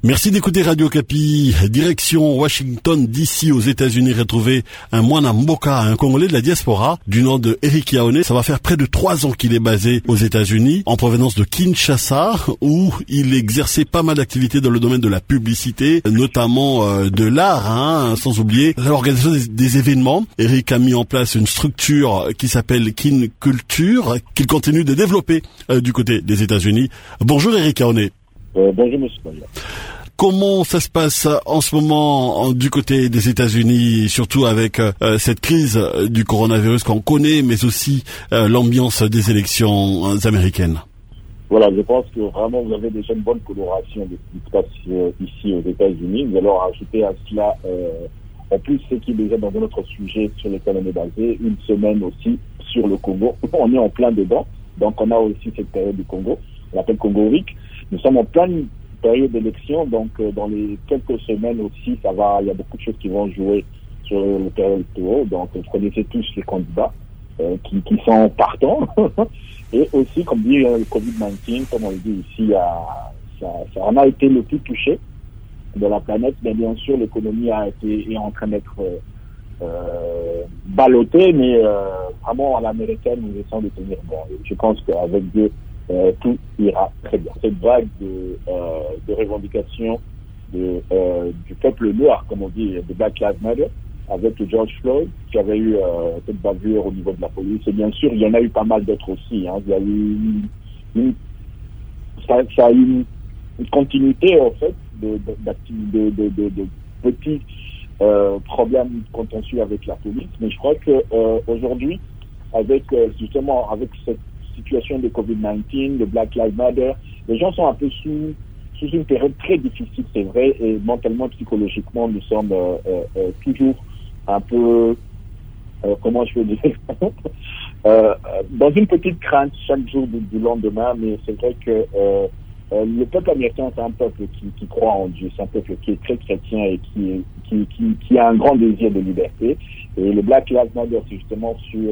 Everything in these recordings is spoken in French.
Merci d'écouter Radio Kapi. Direction Washington DC aux États-Unis, retrouver un Mwana Mboka, un Congolais de la diaspora du nom de Eric Yaoné. Ça va faire près de 3 ans qu'il est basé aux États-Unis, en provenance de Kinshasa, où il exerçait pas mal d'activités dans le domaine de la publicité, notamment de l'art, sans oublier l'organisation des événements. Eric a mis en place une structure qui s'appelle Kin Culture, qu'il continue de développer du côté des États-Unis. Bonjour Eric Yaoné. Bonjour monsieur. Comment ça se passe en ce moment du côté des États-Unis, surtout avec cette crise du coronavirus qu'on connaît, mais aussi l'ambiance des élections américaines? Voilà, je pense que vraiment vous avez déjà une bonne coloration de ce qui se passe ici aux États-Unis. Nous allons rajouter à cela, en plus ce qui est déjà dans notre sujet sur lequel on est basé, une semaine aussi sur le Congo. On est en plein dedans, donc on a aussi cette période du Congo, on l'appelle Congo Week. Nous sommes en pleine période d'élection, donc dans les quelques semaines aussi, ça va, il y a beaucoup de choses qui vont jouer sur le période électorale. Donc vous connaissez tous les candidats qui sont partants. Et aussi, comme dit le Covid-19, comme on le dit ici, ça en a été le plus touché de la planète, mais bien sûr l'économie est en train d'être ballottée, mais vraiment à l'américaine, nous essayons de tenir bon. Je pense qu'avec Dieu, tout ira très bien. Cette vague de revendications du peuple noir, comme on dit, de Black Lives Matter, avec George Floyd, qui avait eu cette bavure au niveau de la police. Et bien sûr, il y en a eu pas mal d'autres aussi. Il y a eu ça a eu une continuité, en fait, de petits problèmes contentieux avec la police. Mais je crois que aujourd'hui, avec cette situation de Covid-19, de Black Lives Matter, les gens sont un peu sous une période très difficile, c'est vrai, et mentalement, psychologiquement, nous sommes toujours un peu, comment je veux dire, dans une petite crainte chaque jour du lendemain, mais c'est vrai que le peuple américain, c'est un peuple qui croit en Dieu, c'est un peuple qui est très chrétien et qui a un grand désir de liberté. Et le Black Lives Matter, c'est justement sur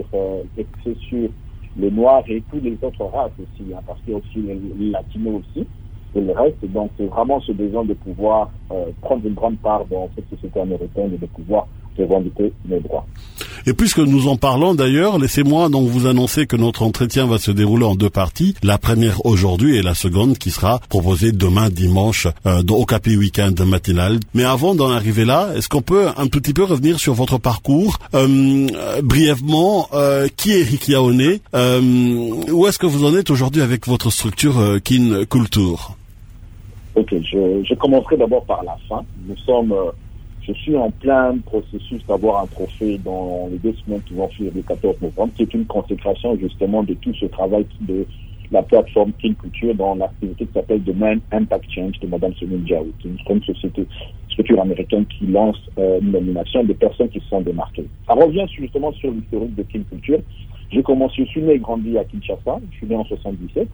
les Noirs et tous les autres races aussi, parce qu'il y a aussi les Latinos aussi, et le reste. Donc c'est vraiment ce besoin de pouvoir prendre une grande part dans cette société américaine et de pouvoir revendiquer nos droits. Et puisque nous en parlons d'ailleurs, laissez-moi donc vous annoncer que notre entretien va se dérouler en 2 parties. La première aujourd'hui et la seconde qui sera proposée demain dimanche au Kapi Weekend matinal. Mais avant d'en arriver là, est-ce qu'on peut un tout petit peu revenir sur votre parcours brièvement, qui est Eric Yaoné, où est-ce que vous en êtes aujourd'hui avec votre structure Kin Culture? Ok, je commencerai d'abord par la fin. Je suis en plein processus d'avoir un trophée dans les 2 semaines qui vont suivre le 14 novembre, qui est une consécration justement de tout ce travail de la plateforme Kin Culture dans l'activité qui s'appelle The Man Impact Change de Madame Sonia Diaw, qui est une structure américaine qui lance une nomination de personnes qui se sont démarquées. Ça revient justement sur l'historique de Kin Culture. Je suis né et grandi à Kinshasa, je suis né en 77,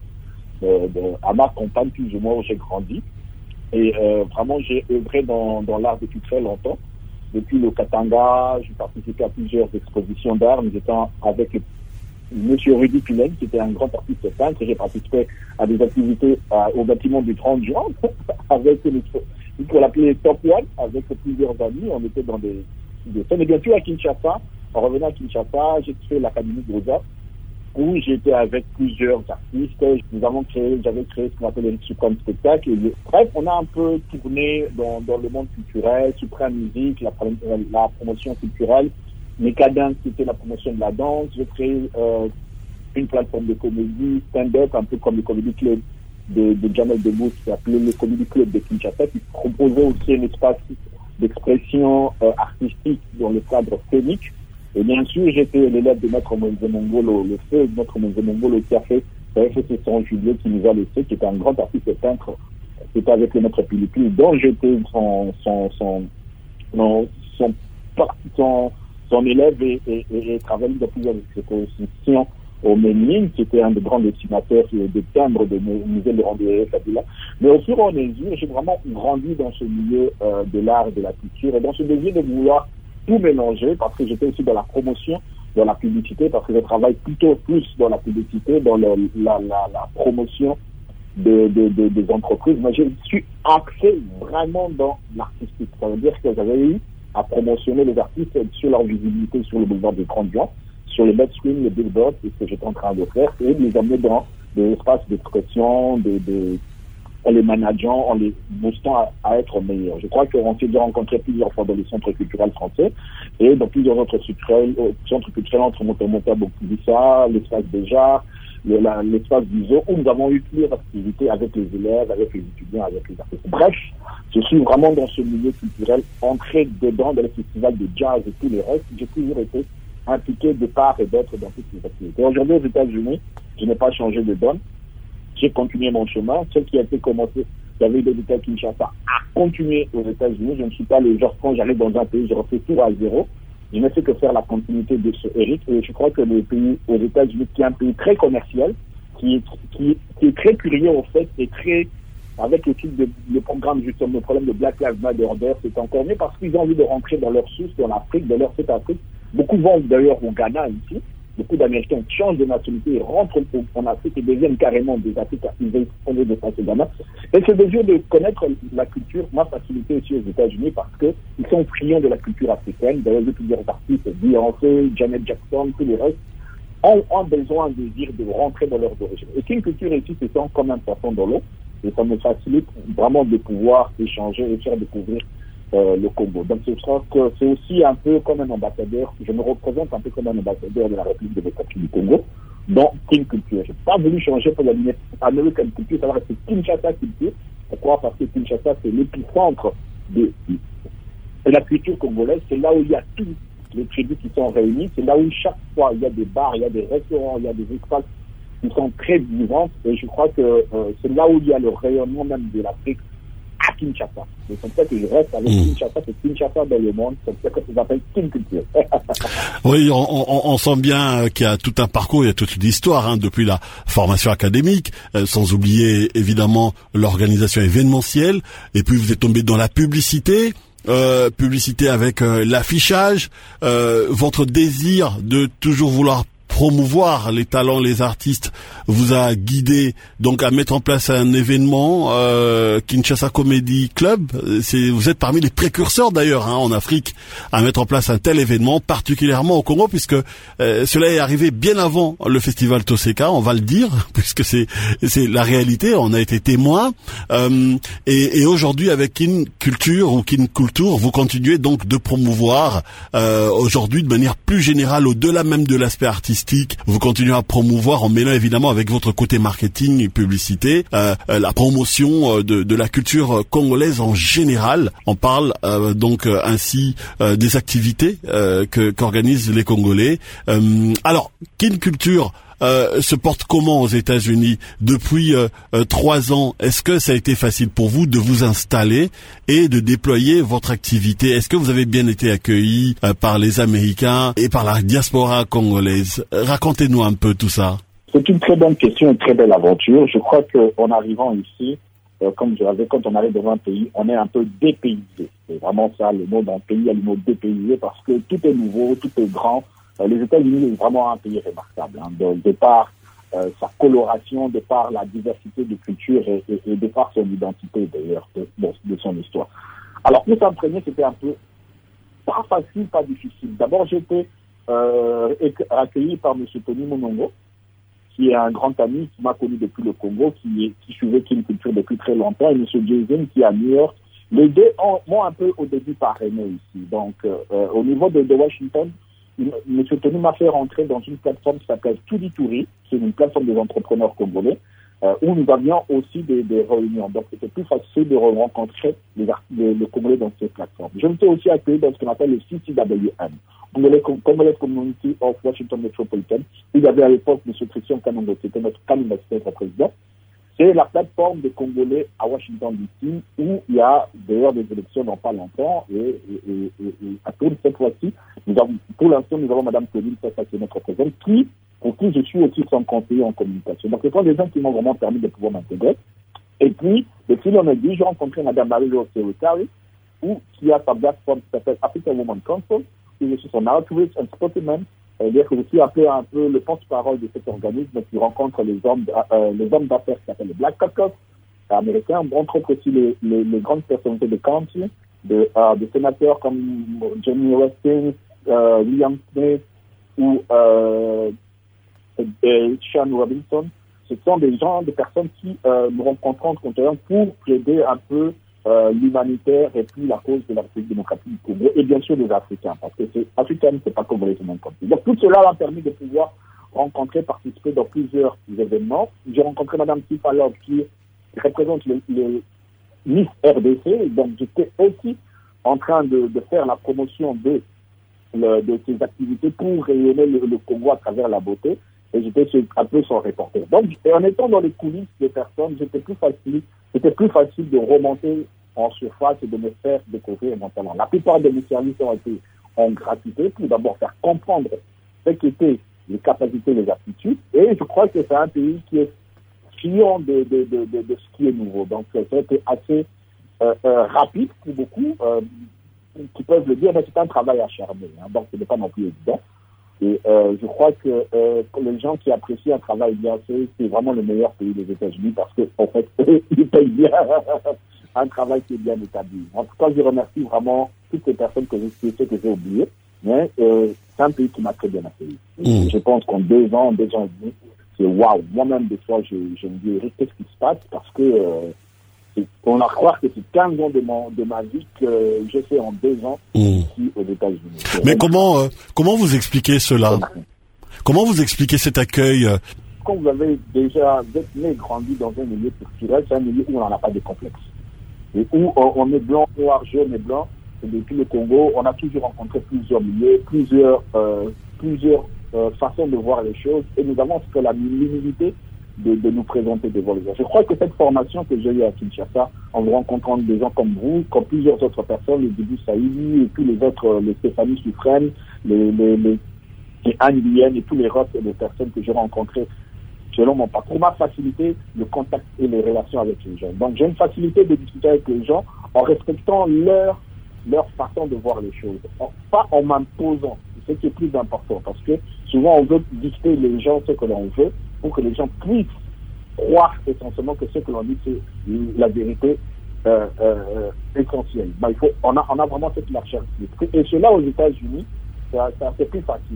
à ma campagne plus ou moins où j'ai grandi. Et vraiment, j'ai œuvré dans l'art depuis très longtemps. Depuis le Katanga, j'ai participé à plusieurs expositions d'art. Nous étions avec Monsieur Rudy Pilen, qui était un grand artiste peintre. J'ai participé à des activités au bâtiment du 30 juin, avec il faut l'appeler Top One, avec plusieurs amis. On était dans des scènes. Et bien sûr, à Kinshasa, en revenant à Kinshasa, j'ai fait l'Académie de Beaux-Arts, où j'étais avec plusieurs artistes. J'avais créé ce qu'on appelle les Supreme Spectacle. Bref, on a un peu tourné dans le monde culturel, Supreme Musique, la promotion culturelle, Mécadence, c'était la promotion de la danse. J'ai créé une plateforme de comédie, stand-up, un peu comme le Comedy Club de Jamel Debbouze, qui s'appelait le Comedy Club de Kinshasa, qui proposait aussi un espace d'expression artistique dans le cadre scénique. Et bien sûr, j'étais l'élève de Maître Moïse Mongolo, le feu de Maître Moïse Mongolo qui a fait Saint Juliet, qui nous a laissé, qui était un grand artiste peintre. C'était avec le Maître Pilipi, dont j'étais son élève et travaillé dans plusieurs expositions au Ménine, qui était un des grands dessinateurs de timbres de musée Laurent de Kabila. Mais au fur et à mesure, j'ai vraiment grandi dans ce milieu de l'art et de la culture, et dans ce désir de vouloir tout mélanger, parce que j'étais aussi dans la promotion, dans la publicité, parce que je travaille plutôt plus dans la publicité, dans la promotion des entreprises. Moi, je suis axé vraiment dans l'artistique. Ça veut dire que j'avais eu à promotionner les artistes sur leur visibilité sur le boulevard des Grands Gens, sur les screen, les billboards, c'est ce que j'étais en train de faire, et de les amener dans des espaces d'expression, en les manageant, en les boostant à être meilleurs. Je crois qu'on s'est déjà rencontré plusieurs fois dans les centres culturels français et dans plusieurs autres centres culturels entre Montemota, Bokubissa, l'espace des arts, l'espace du zoo, où nous avons eu plusieurs activités avec les élèves, avec les étudiants, avec les artistes. Bref, je suis vraiment dans ce milieu culturel, entré dedans dans les festivals de jazz et tous les restes. J'ai toujours été impliqué de part et d'autre dans toutes ces activités. Aujourd'hui, aux États-Unis, je n'ai pas changé de donne. J'ai continué mon chemin. Ce qui a été commencé, j'avais débuté à Kinshasa, a continué aux États-Unis. Je ne suis pas le genre, quand j'arrive dans un pays, je refais tout à zéro. Je ne fais que faire la continuité de ce Eric. Et je crois que le pays aux États-Unis, qui est un pays très commercial, qui est très curieux en fait, et très, avec le programme justement, le problème de Black Lives Matter, c'est encore mieux parce qu'ils ont envie de rentrer dans leur source, dans l'Afrique, dans leur Afrique. Beaucoup vont d'ailleurs au Ghana ici. Beaucoup d'Américains changent de nationalité et rentrent en Afrique et deviennent carrément des Africains. Ils veulent fonder des Français Ghana. Et ce désir de connaître la culture m'a facilité aussi aux États-Unis parce qu'ils sont friands de la culture africaine. D'ailleurs, plusieurs artistes, Beyoncé, Janet Jackson, tous les restes, ont besoin, un désir de rentrer dans leurs origines. Et qu'une culture ici se sent comme un poisson dans l'eau. Et ça me facilite vraiment de pouvoir échanger et faire découvrir le Congo. Donc je crois que c'est aussi un peu comme un ambassadeur, je me représente un peu comme un ambassadeur de la République démocratique du Congo dans King Culture. Je n'ai pas voulu changer pour la ligne American Culture, ça va rester Kinshasa Culture. Pourquoi? Parce que Kinshasa, c'est l'épicentre de la culture congolaise, c'est là où il y a tous les tribus qui sont réunis, c'est là où chaque fois il y a des bars, il y a des restaurants, il y a des espaces qui sont très vivants, et je crois que c'est là où il y a le rayonnement même de l'Afrique à Kinshasa. C'est comme ça que je reste avec Kinshasa, c'est Kinshasa dans le monde, c'est comme ça que ça s'appelle King Culture. Oui, on sent bien qu'il y a tout un parcours, il y a toute une histoire, depuis la formation académique, sans oublier évidemment l'organisation événementielle, et puis vous êtes tombé dans la publicité avec l'affichage, votre désir de toujours vouloir promouvoir les talents, les artistes vous a guidé donc à mettre en place un événement Kinshasa Comedy Club. Vous êtes parmi les précurseurs d'ailleurs en Afrique à mettre en place un tel événement, particulièrement au Congo, puisque cela est arrivé bien avant le festival Toseka, on va le dire, puisque c'est la réalité, on a été témoin. Et aujourd'hui avec Kin Culture ou Kin Culture, vous continuez donc de promouvoir aujourd'hui de manière plus générale, au-delà même de l'aspect artistique. Vous continuez à promouvoir en mêlant évidemment avec votre côté marketing et publicité la promotion de la culture congolaise en général. On parle donc ainsi des activités qu'organisent les Congolais. Alors, Kin Culture se porte comment aux États-Unis depuis 3 ans? Est-ce que ça a été facile pour vous de vous installer et de déployer votre activité? Est-ce que vous avez bien été accueilli par les Américains et par la diaspora congolaise? Racontez-nous un peu tout ça. C'est une très bonne question, une très belle aventure. Je crois qu'en arrivant ici, comme je l'avais, quand on arrive dans un pays, on est un peu dépaysé. C'est vraiment ça, le mot d'un pays, il y a le mot dépaysé parce que tout est nouveau, tout est grand. Les États-Unis sont vraiment un pays remarquable, de par sa coloration, de par la diversité de culture et de par son identité d'ailleurs, de son histoire. Alors pour s'entraîner, c'était un peu pas facile, pas difficile. D'abord, j'ai été accueilli par M. Tony Monongo, qui est un grand ami qui m'a connu depuis le Congo, qui suivait Kin Culture depuis très longtemps, et M. Jason qui est à New York. Les deux m'ont un peu au début parrainé ici. Donc au niveau de Washington, M. Tony m'a fait rentrer dans une plateforme qui s'appelle Touri, c'est une plateforme des entrepreneurs congolais, où nous avions aussi des réunions. Donc c'était plus facile de rencontrer les Congolais dans cette plateforme. Je me suis aussi accueilli dans ce qu'on appelle le CCWM, Congolais Community of Washington Metropolitan. Il y avait à l'époque M. Christian Kanongo, c'était notre candidat président. C'est la plateforme des Congolais à Washington DC où il y a d'ailleurs des élections dans pas longtemps et à tourne cette fois-ci. Pour l'instant, nous avons Mme Claudine Sassa qui est notre présidente, pour qui je suis aussi son conseiller en communication. Donc, ce sont des gens qui m'ont vraiment permis de pouvoir m'intégrer. Et puis, de fil en aiguille, j'ai rencontré Mme Marie-Jo Secretary, qui a sa plateforme qui s'appelle African Women Council, où je suis son outreach and spokesman C'est-à-dire que je suis un peu le porte-parole de cet organisme qui rencontre les hommes d'affaires qui s'appellent les Black Caucus américains. On rencontre aussi les grandes personnalités de country, de sénateurs comme Johnny Weston, William Smith ou Sean Robinson. Ce sont des personnes qui nous rencontrons continuellement pour plaider un peu l'humanitaire et puis la cause de la République démocratique du Congo et bien sûr des Africains, parce que c'est africain, c'est pas congolais, tout le monde compris. Donc tout cela m'a permis de pouvoir participer dans plusieurs événements. J'ai rencontré Madame Tifa Love qui représente le Miss RDC, donc j'étais aussi en train de faire la promotion de ces activités pour rayonner le Congo à travers la beauté, et j'étais un peu son reporter. Donc en étant dans les coulisses des personnes, c'était plus facile de remonter en surface et de me faire découvrir mon talent. La plupart de mes services ont été en gratuité pour d'abord faire comprendre ce qu'étaient les capacités, les aptitudes, et je crois que c'est un pays qui est friand de ce qui est nouveau. Donc ça a été assez rapide pour beaucoup, qui peuvent le dire, mais c'est un travail acharné, donc ce n'est pas non plus évident. Et je crois que les gens qui apprécient un travail bien fait, c'est vraiment le meilleur pays des États-Unis parce que en fait, ils payent bien un travail qui est bien établi. En tout cas, je remercie vraiment toutes les personnes que j'ai oubliées, mais c'est un pays qui m'a très bien accueilli. Je pense qu'en 2 ans et demi, c'est waouh. Moi-même, des fois, je me dis, qu'est-ce qui se passe parce que on a croire que c'est 15 ans de ma vie que j'ai fait en 2 ans ici aux États-Unis. Mais comment vous expliquez cela? Comment vous expliquez cet accueil? Quand vous avez déjà né, grandi dans un milieu culturel, c'est un milieu où on n'en a pas de complexe. Et où on est blanc, noir, jaune et blanc. Et depuis le Congo, on a toujours rencontré plusieurs milieux, plusieurs façons de voir les choses. Et nous avons fait l'humilité de nous présenter devant les gens. Je crois que cette formation que j'ai eue à Kinshasa, en vous rencontrant des gens comme vous, comme plusieurs autres personnes, les Début Saïdi et tous les autres, les Stéphanie Suffren, les Anne Lien et tous les autres les personnes que j'ai rencontrées selon mon parcours, m'a facilité le contact et les relations avec les gens. Donc j'ai une facilité de discuter avec les gens en respectant leur façon de voir les choses, pas en m'imposant, c'est ce qui est plus important, parce que souvent on veut dicter les gens ce que l'on veut, pour que les gens puissent croire essentiellement que ce que l'on dit, c'est la vérité essentielle. Ben, on a vraiment cette recherche. Et cela aux États-Unis, c'est plus facile.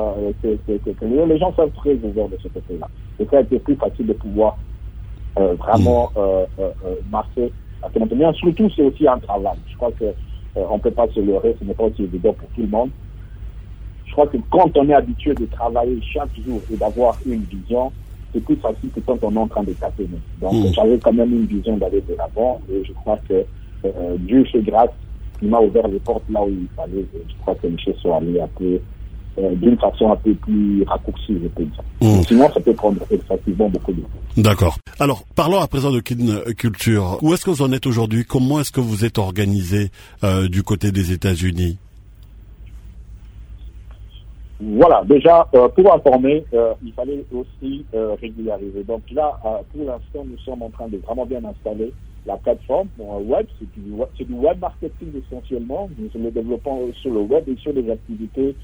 Les gens sont très ouverts de ce côté-là. Et ça a été plus facile de pouvoir vraiment marcher à ce moment. Mais surtout, c'est aussi un travail. Je crois que on ne peut pas se leurrer, ce n'est pas aussi évident pour tout le monde. Je crois que quand on est habitué de travailler chaque jour et d'avoir une vision, c'est plus facile que quand on est en train de taper. Donc j'avais quand même une vision d'aller de l'avant et je crois que Dieu fait grâce, il m'a ouvert les portes là où il fallait. Je crois que les choses sont allées un peu d'une façon un peu plus raccourcie, je peux dire. Sinon, ça peut prendre effectivement beaucoup de temps. D'accord. Alors, parlons à présent de Kin Culture. Où est-ce que vous en êtes aujourd'hui? Comment est-ce que vous êtes organisé du côté des États-Unis? Voilà, déjà, pour informer, il fallait aussi régulariser. Donc là, pour l'instant, nous sommes en train de vraiment bien installer la plateforme web. C'est du web marketing essentiellement. Nous le développons sur le web et sur des activités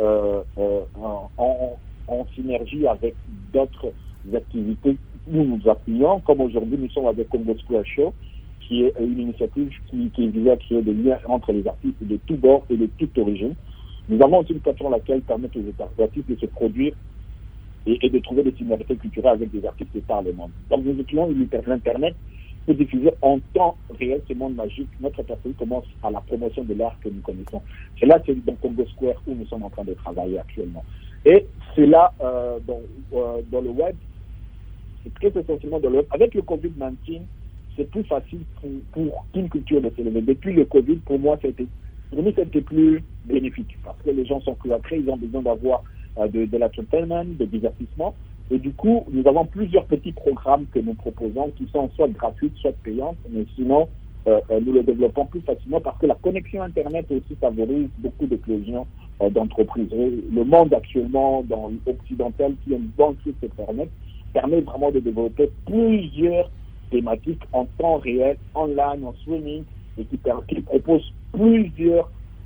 en synergie avec d'autres activités où nous appuyons. Comme aujourd'hui, nous sommes avec Congo Square Show, qui est une initiative qui vise à créer des liens entre les artistes de tous bords et de toute origine. Nous avons aussi une plateforme laquelle permet aux artistes de se produire et de trouver des similarités culturelles avec des artistes de par le monde. Donc nous utilisons l'Internet pour diffuser en temps réel ce monde magique. Notre personne commence à la promotion de l'art que nous connaissons. C'est là, c'est dans Congo Square où nous sommes en train de travailler actuellement. Et c'est là, dans le web, c'est très essentiellement dans le web. Avec le COVID-19, c'est plus facile pour Kin Culture de s'élever. Depuis le COVID, pour moi, c'était plus bénéfique parce que les gens sont plus après, ils ont besoin d'avoir de l'entertainment, de divertissement. Et du coup, nous avons plusieurs petits programmes que nous proposons qui sont soit gratuits, soit payants, mais sinon, nous les développons plus facilement parce que la connexion Internet aussi favorise beaucoup d'éclosions d'entreprises. Le monde actuellement, dans l'occidental, qui a une bonne suite Internet, permet vraiment de développer plusieurs thématiques en temps réel, online, en streaming, et qui propose plusieurs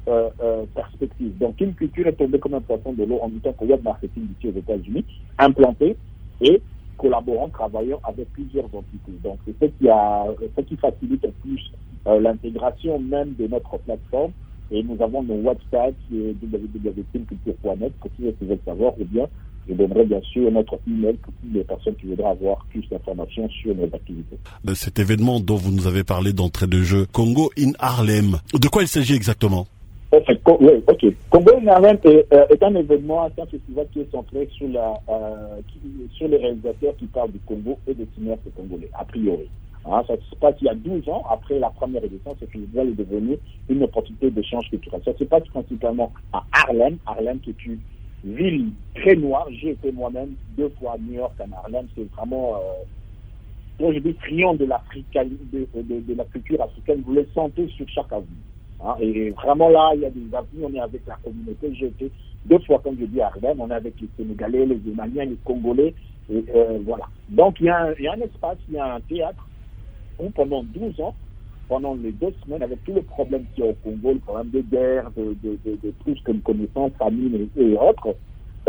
perspective. Donc, Kin Culture est tombé comme un poisson de l'eau en même temps que web marketing ici aux États-Unis, implanté et collaborant, travaillant avec plusieurs entités. Donc, c'est ce qui facilite le plus l'intégration même de notre plateforme. Et nous avons nos websites www.kinculture.net pour ceux qui veulent savoir, ou bien je donnerai bien sûr notre email pour toutes les personnes qui voudraient avoir plus d'informations sur nos activités. Cet événement dont vous nous avez parlé d'entrée de jeu, Congo in Harlem, de quoi il s'agit exactement? Oui, ok. Congo in Harlem est un événement, c'est un festival qui est centré sur les réalisateurs qui parlent du Congo et des cinéastes congolais, a priori. Ça se passe il y a 12 ans, après la première édition, ce festival est devenu une opportunité d'échange culturel. Ça se passe principalement à Harlem, qui est une ville très noire. J'ai été moi-même 2 fois à New York, à Harlem. C'est vraiment, moi je dis, triomphe de la culture africaine. Vous le sentez sur chaque avenue. Et vraiment là, il y a des avenues, on est avec la communauté. J'ai été 2 fois, comme je dis, à Harlem. On est avec les Sénégalais, les Maliens, les Congolais. Et voilà. Donc il y a un espace, il y a un théâtre où pendant 12 ans, pendant les 2 semaines, avec tous les problèmes qu'il y a au Congo, le problème de guerre, de tout ce que nous connaissons, famine et autres,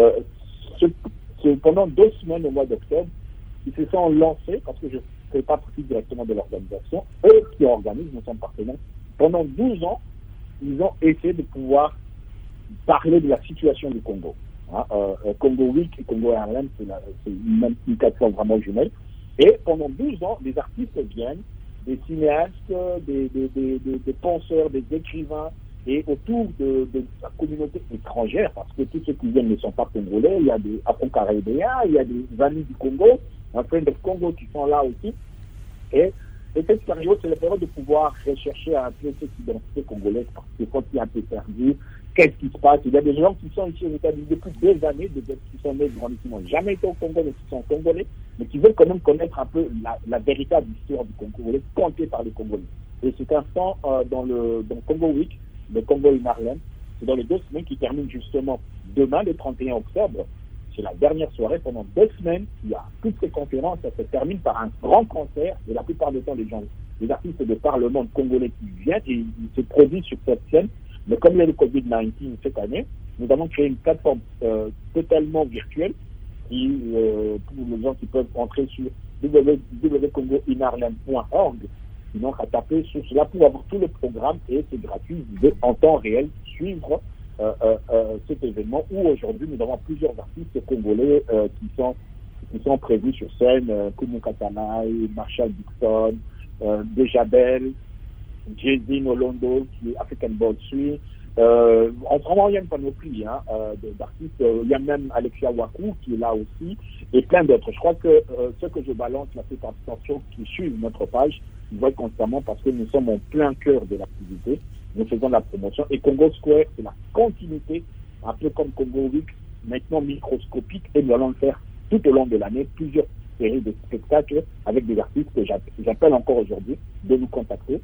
pendant 2 semaines au mois d'octobre, ils se sont lancés, parce que je ne fais pas partie directement de l'organisation, eux qui organisent, nous sommes partenaires, pendant 12 ans, ils ont essayé de pouvoir parler de la situation du Congo. Congo Week et Congo Harlem, c'est une plateforme vraiment jumelle. Et pendant 12 ans, des artistes viennent, des cinéastes, des penseurs, des écrivains, et autour de la communauté étrangère, parce que tous ceux qui viennent ne sont pas congolais, il y a des Afro-Caribéens, il y a des amis du Congo, un friend of Congo qui sont là aussi. Et cette période, c'est la période de pouvoir rechercher un peu cette identité congolaise, parce que quand il y a un peu perdu, qu'est-ce qui se passe? Il y a des gens qui sont ici aux États-Unis depuis des années, qui sont nés grandis, qui n'ont jamais été au Congo, mais qui sont congolais, mais qui veulent quand même connaître un peu la véritable histoire du Congo, contée par les Congolais. Et cet instant, dans Congo Week, le Congo in Harlem, c'est dans les 2 semaines qui terminent justement demain, le 31 octobre. C'est la dernière soirée. Pendant 2 semaines, il y a toutes ces conférences. Ça se termine par un grand concert. Et la plupart du temps, les artistes de par le monde congolais qui viennent et ils se produisent sur cette scène. Mais comme il y a le Covid-19 cette année, nous avons créé une plateforme totalement virtuelle qui, pour les gens qui peuvent entrer sur www.congoinharlem.org, sinon à taper sur cela pour avoir tout le programme et c'est gratuit. Vous pouvez en temps réel suivre cet événement où aujourd'hui nous avons plusieurs artistes congolais qui sont prévus sur scène, Kumu Katanaï, Marshall Dixon, Dejabel, Jay-Z Nolondo, qui est African Bold Swing. Vraiment, il y a une panoplie d'artistes. Il y a même Alexia Wakou qui est là aussi, et plein d'autres. Je crois que ce que je balance, la plupart des personnes qui suivent notre page, ils voient constamment parce que nous sommes en plein cœur de l'activité. Nous faisons la promotion. Et Congo Square, c'est la continuité, un peu comme Congo Week, maintenant microscopique, et nous allons le faire tout au long de l'année, plusieurs séries de spectacles avec des artistes que j'appelle encore aujourd'hui de nous contacter.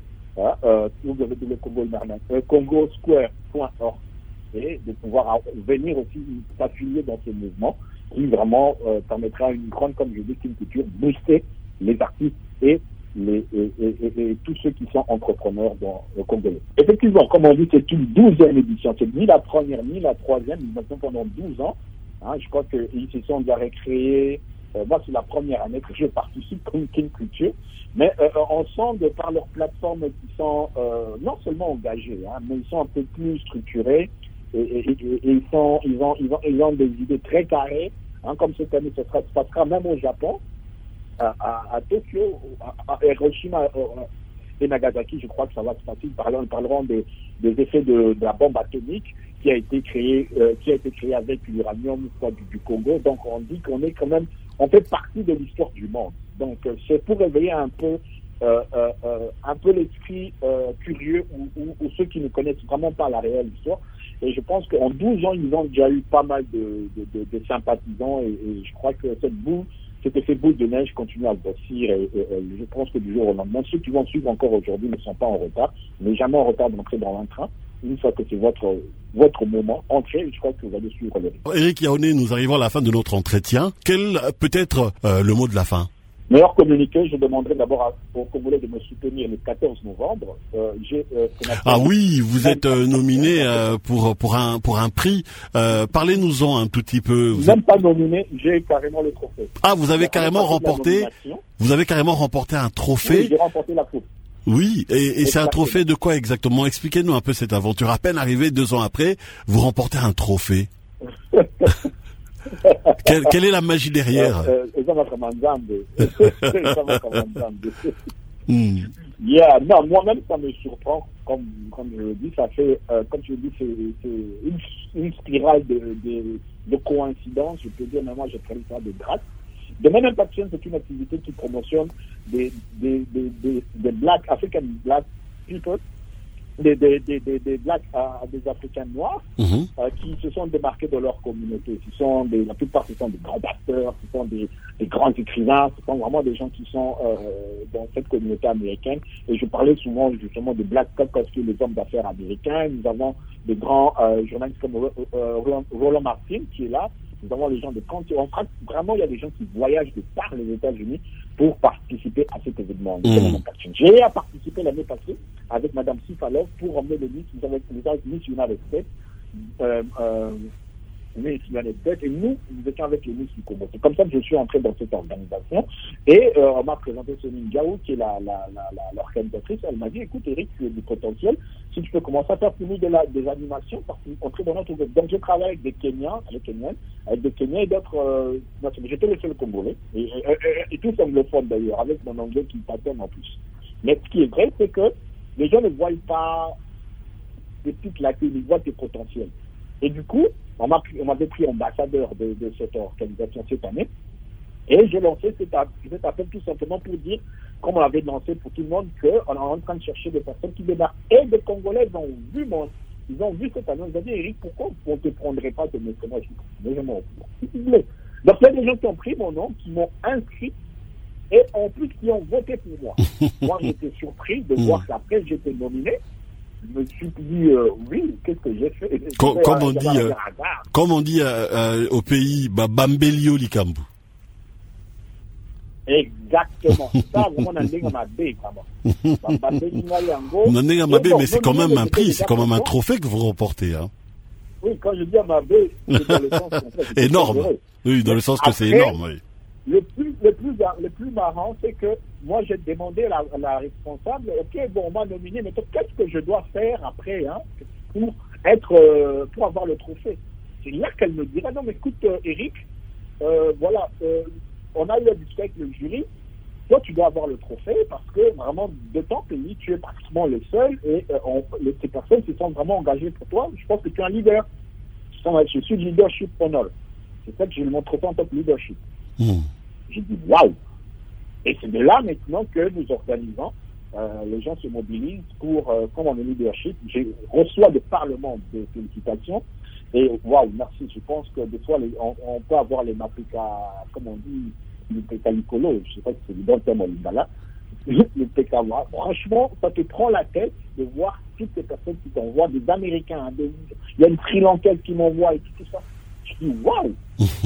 CongoSquare.org et de pouvoir venir aussi s'affilier dans ce mouvement qui vraiment permettra une grande, comme je dis, une culture, booster les artistes et tous ceux qui sont entrepreneurs dans le Congolais. Effectivement, comme on dit, c'est une 12e édition. C'est ni la première ni la 3e, nous maintenant pendant 12 ans. Je crois qu'ils se sont déjà recréés. Moi, c'est la première année que je participe comme Kin Culture, mais on sent de par leurs plateformes qui sont non seulement engagées, mais ils sont un peu plus structurés et ils ont des idées très carrées. Comme cette année, ça se passera même au Japon, à Tokyo, à Hiroshima et Nagasaki. Je crois que ça va se passer. Ils parleront des effets de la bombe atomique qui a été créée avec l'uranium du Congo. Donc on dit qu'on est quand même, on fait partie de l'histoire du monde. Donc c'est pour réveiller un peu l'esprit curieux ou ceux qui ne connaissent vraiment pas la réelle histoire. Et je pense qu'en 12 ans, ils ont déjà eu pas mal de sympathisants et je crois que cet effet boule de neige continue à grossir et je pense que du jour au lendemain, ceux qui vont suivre encore aujourd'hui ne sont pas en retard, mais jamais en retard d'entrer dans un train. Une fois que c'est votre moment, entrez, je crois que vous allez suivre le rythme. Éric Yaoné, nous arrivons à la fin de notre entretien. Quel peut être le mot de la fin? Meilleur communiqué, je demanderai d'abord aux Congolais de me soutenir le 14 novembre. Ah oui, vous êtes nominé pour un prix. Parlez-nous-en un tout petit peu. Même pas nominé, j'ai carrément le trophée. Ah, vous avez carrément remporté. Vous avez carrément remporté un trophée. Oui, j'ai remporté la coupe. Oui, et c'est un trophée de quoi exactement? Expliquez-nous un peu cette aventure. À peine arrivé 2 ans après, vous remportez un trophée. Quelle est la magie derrière? Non, moi-même ça me surprend, comme je le dis, ça fait, comme je le dis, c'est une spirale de coïncidences. Je peux dire, mais moi j'ai pris ça de grâce. The Men Impact Action, c'est une activité qui promotionne des Black, African Black people, des Blacks, des Africains noirs, qui se sont démarqués de leur communauté. La plupart, ce sont des grands pasteurs, ce sont des grands écrivains, ce sont vraiment des gens qui sont dans cette communauté américaine. Et je parlais souvent justement de Black Cop parce que les hommes d'affaires américains, nous avons des grands journalistes comme Roland Martin qui est là. Nous avons les gens de Canty. Vraiment, il y a des gens qui voyagent de par les États-Unis pour participer à cet événement. J'ai participé l'année passée avec Madame Sifalov pour emmener le Miss. Nous avons Miss United States, Miss United States, et nous étions avec les Miss du Congo. C'est comme ça que je suis entré dans cette organisation. Et on m'a présenté Sonine Gaou, qui est l'organisatrice. Elle m'a dit, écoute Eric, tu as du potentiel. Si tu peux commencer à faire pour nous des animations, entrer dans notre groupe. Donc je travaille avec des Kenyans, avec des Kenyans et d'autres. J'étais le seul Congolais, et tous anglophones d'ailleurs, avec mon anglais qui patine en plus. Mais ce qui est vrai, c'est que les gens ne voient pas des petites lacunes, ils voient tes potentiels. Et du coup, on m'avait pris ambassadeur de cette organisation cette année. Et j'ai lancé cet appel tout simplement pour dire, comme on l'avait lancé pour tout le monde, qu'on est en train de chercher des personnes qui débarquent. Et des Congolais ils ont vu cette annonce. Ils ont dit, Eric, pourquoi on ne te prendrait pas de mettre moi? Mais je m'en fous. Donc il y a des gens qui ont pris mon nom, qui m'ont inscrit, et en plus qui ont voté pour moi. Moi, j'étais surpris de voir qu'après j'étais nominé. Je me suis dit, oui, qu'est-ce que j'ai fait? Comme on dit au pays, Bambelio Likambu. Exactement. Ça, vraiment, on a dit mais c'est quand même un prix, c'est quand même un trophée que vous remportez. Hein. Oui, quand je dis à ma baie, c'est dans le sens énorme. Oui, dans le sens que c'est énorme, oui. Le plus marrant, c'est que moi, j'ai demandé à la responsable, ok, bon, on m'a nominé, mais qu'est-ce que je dois faire après, hein, pour avoir le trophée? C'est là qu'elle me dira, non, mais écoute, Eric, voilà, on a eu à discuter avec le jury, toi, tu dois avoir le trophée parce que vraiment, de ton pays, tu es pratiquement le seul et ces personnes se sont vraiment engagées pour toi. Je pense que tu es un leader. Je suis leadership honor. C'est ça que j'ai mon trophée en tant que leadership. J'ai dit, waouh! Et c'est de là maintenant que nous organisons. Les gens se mobilisent pour, comme on est leadership. Je reçois des parlements de félicitations. Et waouh, merci. Je pense que des fois, on peut avoir les Mapika, comme on dit, le PK Nicolo, je ne sais pas si c'est le bon terme en lingala, le PK. Franchement, ça te prend la tête de voir toutes ces personnes qui t'envoient, des Américains, il y a une Sri Lankaise qui m'envoie et tout ça. Je dis waouh!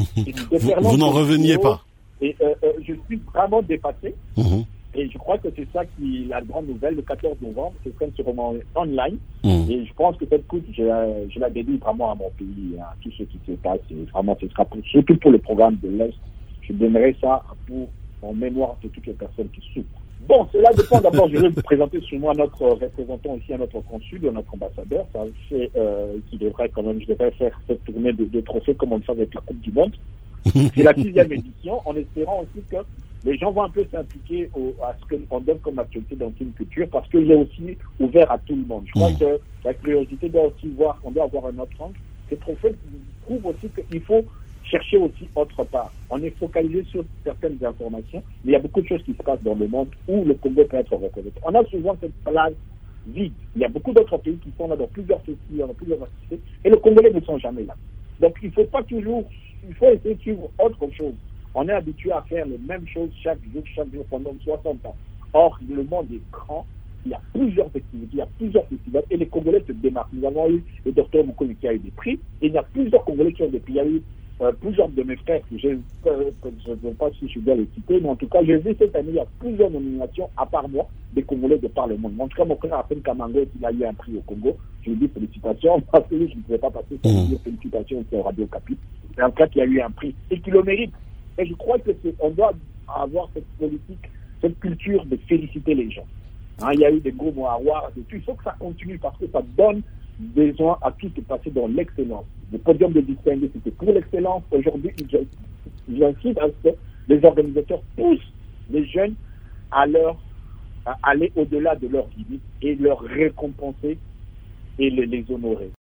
Vous n'en reveniez pas. Et je suis vraiment dépassé. Et je crois que c'est ça qui est la grande nouvelle. Le 14 novembre, c'est quand sur online. Et je pense que cette coupe, je la dédie vraiment à mon pays, à tout ce qui se passe. Et vraiment, ce sera surtout pour le programme de l'Est. Je donnerai ça en mémoire de toutes les personnes qui souffrent. Bon, cela dépend. D'abord, je vais vous présenter sur moi notre représentant ici, à notre consul, notre ambassadeur. Ça fait qui devrait quand même, je devrais faire cette tournée de trophées comme on le fait avec la Coupe du Monde. C'est la 6e édition, en espérant aussi que les gens vont un peu s'impliquer à ce qu'on donne comme actualité dans une culture, parce qu'il est aussi ouvert à tout le monde. Je crois que la curiosité doit aussi voir, on doit avoir un autre angle. Ces trophées prouvent aussi qu'il faut chercher aussi autre part. On est focalisé sur certaines informations, mais il y a beaucoup de choses qui se passent dans le monde où le Congo peut être représenté. On a souvent cette place vide. Il y a beaucoup d'autres pays qui sont là dans plusieurs festivals, dans plusieurs activités, et les Congolais ne sont jamais là. Donc il faut essayer de suivre autre chose. On est habitué à faire les mêmes choses chaque jour pendant 60 ans. Or, le monde est grand, il y a plusieurs activités, il y a plusieurs festivals, et les Congolais se démarquent. Nous avons eu le docteur Moukouli qui a eu des prix, et il y a plusieurs Congolais qui ont des prix. Il y a eu plusieurs de mes frères, je ne sais pas si je dois les citer, mais en tout cas, j'ai vu cette année, il y a plusieurs nominations, à part moi, des Congolais de par le monde. En tout cas, mon frère Afen Kamango, il a eu un prix au Congo. Je lui dis félicitations, parce que lui, je ne pouvais pas passer sans lui dire félicitations sur Radio Capi. C'est un cas qui a eu un prix et qui le mérite. Et je crois que on doit avoir cette politique, cette culture de féliciter les gens. Hein, il y a eu des gros mots à voir, il faut que ça continue parce que ça donne besoin à tout de passer dans l'excellence. Le podium de distinguer, c'était pour l'excellence. Aujourd'hui, j'insiste à ce que les organisateurs poussent les jeunes à aller au-delà de leurs limites et leur récompenser et les honorer.